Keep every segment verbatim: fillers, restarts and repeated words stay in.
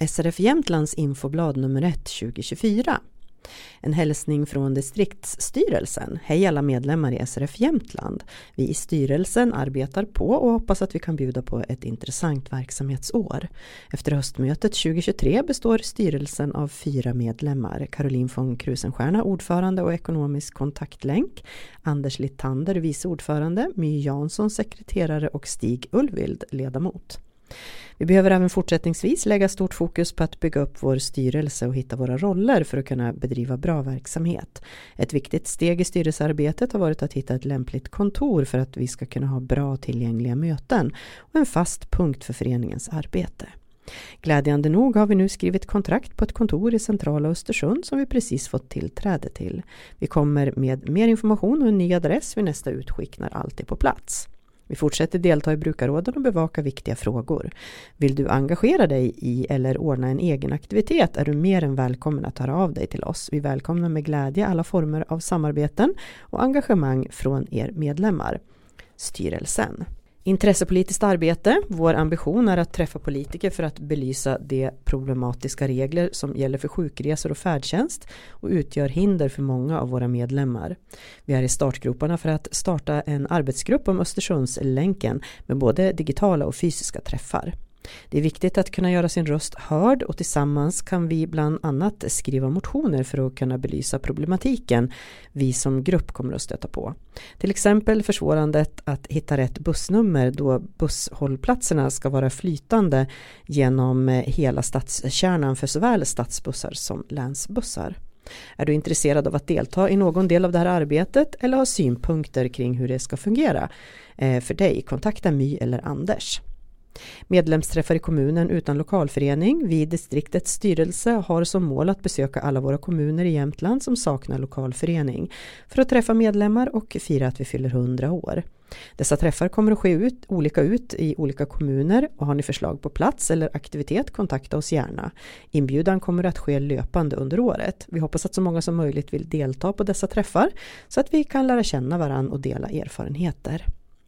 S R F Jämtlands infoblad nummer ett tjugo tjugofyra. En hälsning från distriktsstyrelsen. Hej alla medlemmar i S R F Jämtland. Vi i styrelsen arbetar på och hoppas att vi kan bjuda på ett intressant verksamhetsår. Efter höstmötet tjugo tjugotre består styrelsen av fyra medlemmar. Caroline von Krusenstjerna, ordförande och ekonomisk kontaktlänk. Anders Littander, vice ordförande. My Jansson, sekreterare och Stig Ulvild, ledamot. Vi behöver även fortsättningsvis lägga stort fokus på att bygga upp vår styrelse och hitta våra roller för att kunna bedriva bra verksamhet. Ett viktigt steg i styrelsearbetet har varit att hitta ett lämpligt kontor för att vi ska kunna ha bra tillgängliga möten och en fast punkt för föreningens arbete. Glädjande nog har vi nu skrivit kontrakt på ett kontor i centrala Östersund som vi precis fått tillträde till. Vi kommer med mer information och en ny adress vid nästa utskick när allt är på plats. Vi fortsätter delta i brukarråden och bevaka viktiga frågor. Vill du engagera dig i eller ordna en egen aktivitet är du mer än välkommen att höra av dig till oss. Vi välkomnar med glädje alla former av samarbeten och engagemang från er medlemmar. Styrelsen. Intressepolitiskt arbete. Vår ambition är att träffa politiker för att belysa de problematiska regler som gäller för sjukresor och färdtjänst och utgör hinder för många av våra medlemmar. Vi är i startgroparna för att starta en arbetsgrupp om Östersundslänken med både digitala och fysiska träffar. Det är viktigt att kunna göra sin röst hörd och tillsammans kan vi bland annat skriva motioner för att kunna belysa problematiken vi som grupp kommer att stöta på. Till exempel försvårandet att hitta rätt bussnummer då busshållplatserna ska vara flytande genom hela stadskärnan för såväl stadsbussar som länsbussar. Är du intresserad av att delta i någon del av det här arbetet eller har synpunkter kring hur det ska fungera för dig, kontakta My eller Anders. Medlemsträffar i kommunen utan lokalförening. Vi i distriktets styrelse har som mål att besöka alla våra kommuner i Jämtland som saknar lokalförening för att träffa medlemmar och fira att vi fyller hundra år. Dessa träffar kommer att ske ut, olika ut i olika kommuner och har ni förslag på plats eller aktivitet, kontakta oss gärna. Inbjudan kommer att ske löpande under året. Vi hoppas att så många som möjligt vill delta på dessa träffar så att vi kan lära känna varann och dela erfarenheter.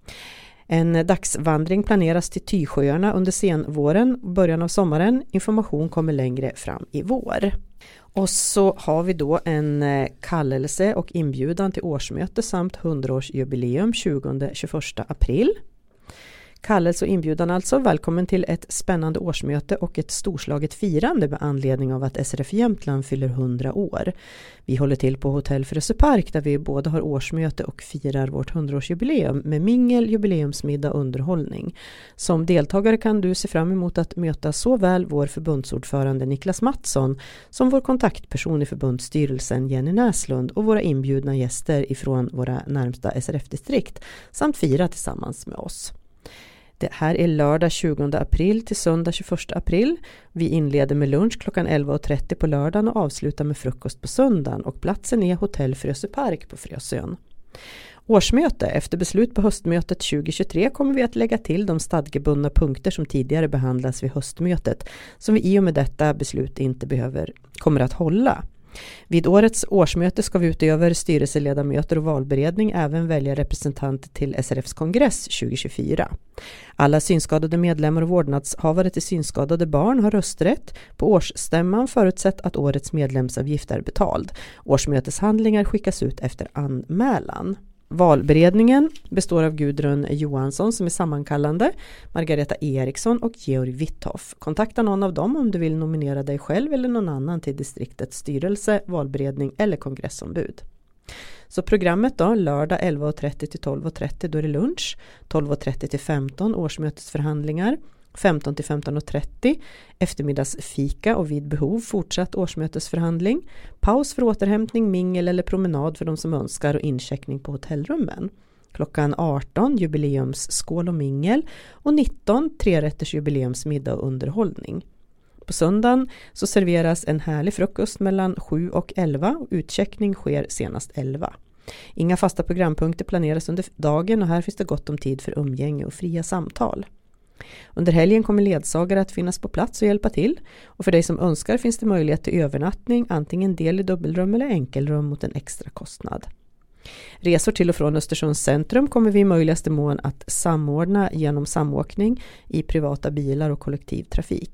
En dagsvandring planeras till Tysjöarna under senvåren och början av sommaren. Information kommer längre fram i vår. Och så har vi då en kallelse och inbjudan till årsmöte samt hundraårsjubileum tjugonde till tjugoförsta april. Kallelse och inbjudan alltså. Välkommen till ett spännande årsmöte och ett storslaget firande med anledning av att S R F Jämtland fyller hundra år. Vi håller till på Hotell Frösöpark där vi både har årsmöte och firar vårt hundraårsjubileum med mingel, jubileumsmiddag och underhållning. Som deltagare kan du se fram emot att möta såväl vår förbundsordförande Niklas Mattsson som vår kontaktperson i förbundsstyrelsen Jenny Näslund och våra inbjudna gäster ifrån våra närmsta S R F-distrikt samt fira tillsammans med oss. Det här är lördag tjugonde april till söndag tjugoförsta april. Vi inleder med lunch klockan elva och trettio på lördagen och avslutar med frukost på söndagen och platsen är Hotell Frösöpark på Frösön. Årsmöte. Efter beslut på höstmötet tjugo tjugotre kommer vi att lägga till de stadgebundna punkter som tidigare behandlas vid höstmötet som vi i och med detta beslut inte behöver kommer att hålla. Vid årets årsmöte ska vi utöver styrelseledamöter och valberedning även välja representanter till S R F:s kongress tjugo tjugofyra. Alla synskadade medlemmar och vårdnadshavare till synskadade barn har rösträtt på årsstämman förutsatt att årets medlemsavgift är betald. Årsmöteshandlingar skickas ut efter anmälan. Valberedningen består av Gudrun Johansson som är sammankallande, Margareta Eriksson och Georg Witthoff. Kontakta någon av dem om du vill nominera dig själv eller någon annan till distriktets styrelse, valberedning eller kongressombud. Så programmet då, lördag elva och trettio till tolv och trettio då är det lunch, tolv och trettio till femton årsmötesförhandlingar, femton till femton och trettio eftermiddagsfika och vid behov fortsatt årsmötesförhandling, paus för återhämtning, mingel eller promenad för de som önskar och incheckning på hotellrummen. Klockan arton jubileumsskål och mingel och nitton trerätters jubileumsmiddag och underhållning. På söndagen så serveras en härlig frukost mellan sju och elva och utcheckning sker senast elva. Inga fasta programpunkter planeras under dagen och här finns det gott om tid för umgänge och fria samtal. Under helgen kommer ledsagare att finnas på plats och hjälpa till och för dig som önskar finns det möjlighet till övernattning, antingen del i dubbelrum eller enkelrum mot en extra kostnad. Resor till och från Östersunds centrum kommer vi i möjligaste mån att samordna genom samåkning i privata bilar och kollektivtrafik.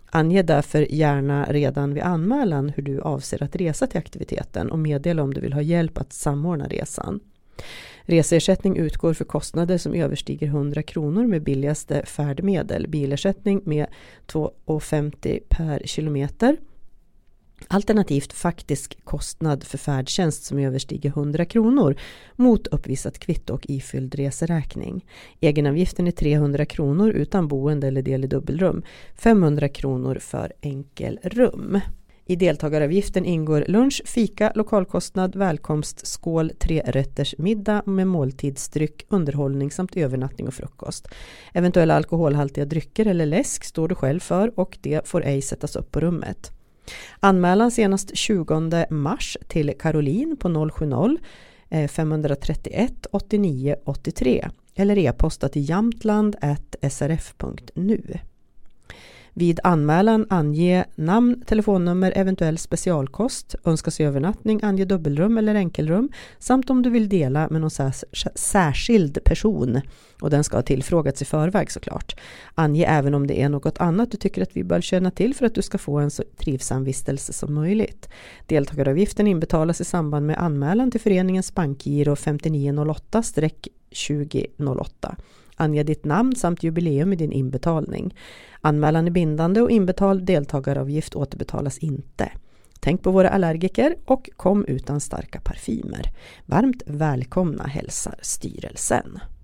Ange därför gärna redan vid anmälan hur du avser att resa till aktiviteten och meddela om du vill ha hjälp att samordna resan. Reseersättning utgår för kostnader som överstiger hundra kronor med billigaste färdmedel, bilersättning med två kronor femtio per kilometer. Alternativt faktisk kostnad för färdtjänst som överstiger hundra kronor mot uppvisat kvitto och ifylld reseräkning. Egenavgiften är trehundra kronor utan boende eller del i dubbelrum, femhundra kronor för enkelrum. I deltagaravgiften ingår lunch, fika, lokalkostnad, välkomst, skål, tre rätters middag med måltidsdryck, underhållning samt övernattning och frukost. Eventuella alkoholhaltiga drycker eller läsk står du själv för och det får ej sättas upp på rummet. Anmälan senast tjugonde mars till Caroline på noll sjuttio femhundratrettioett åttionio åttiotre eller e-posta till jamtland snabel-a s r f punkt nu. Vid anmälan ange namn, telefonnummer, eventuell specialkost, önskas övernattning, ange dubbelrum eller enkelrum samt om du vill dela med någon särskild person och den ska ha tillfrågats i förväg såklart. Ange även om det är något annat du tycker att vi bör känna till för att du ska få en så trivsam vistelse som möjligt. Deltagaravgiften inbetalas i samband med anmälan till föreningens bankgiro femtionio noll åtta tjugo noll åtta. Ange ditt namn samt jubileum i din inbetalning. Anmälan är bindande och inbetald deltagaravgift återbetalas inte. Tänk på våra allergiker och kom utan starka parfymer. Varmt välkomna hälsar styrelsen.